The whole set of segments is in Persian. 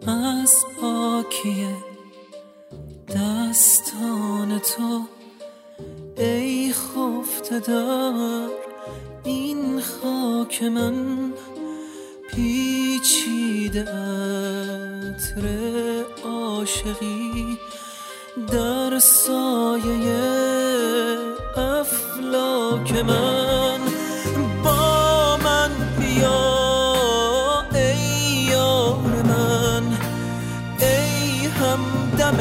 از پاکی دستان تو ای خفته در این خاک من، پیچیده عطر عاشقی در سایه افلاک من. با من بیا ای یار من، ای همدم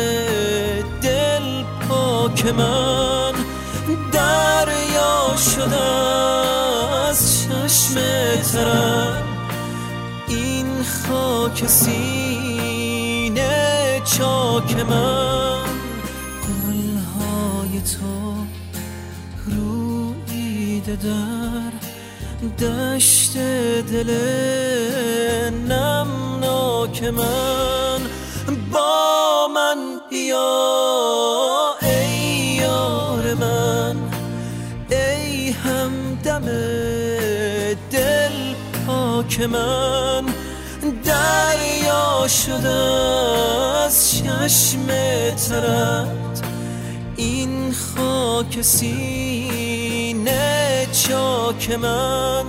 دل پاک من. دریا شده از چشم ترم این خاک سینه چاک من. گلهای تو روییده در دشت دل نمناک من. با من بیا ای یار من، ای همدم دل پاک من. دریا شده از چشم ترت این خاک سینه چاک من.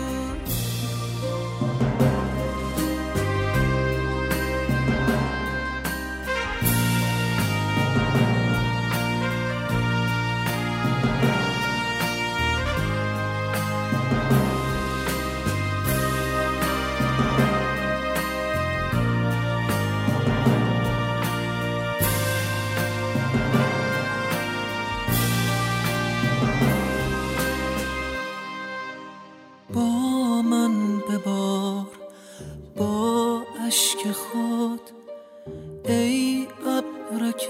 با من ببار با اشک خود ای ابرک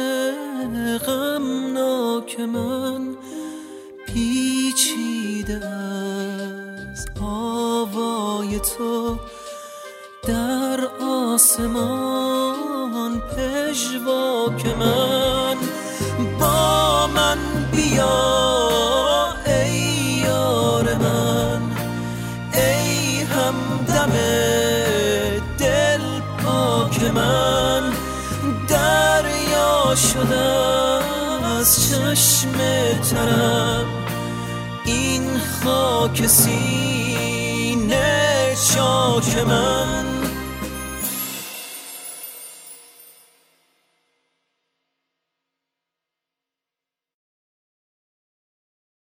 غمناک من. پیچیده از آوای تو در آسمان پژواک من. با من بیا ای یار من، ای همدم دل پاک من. دریا شده از چشم ترم این خاک سینه چاک من.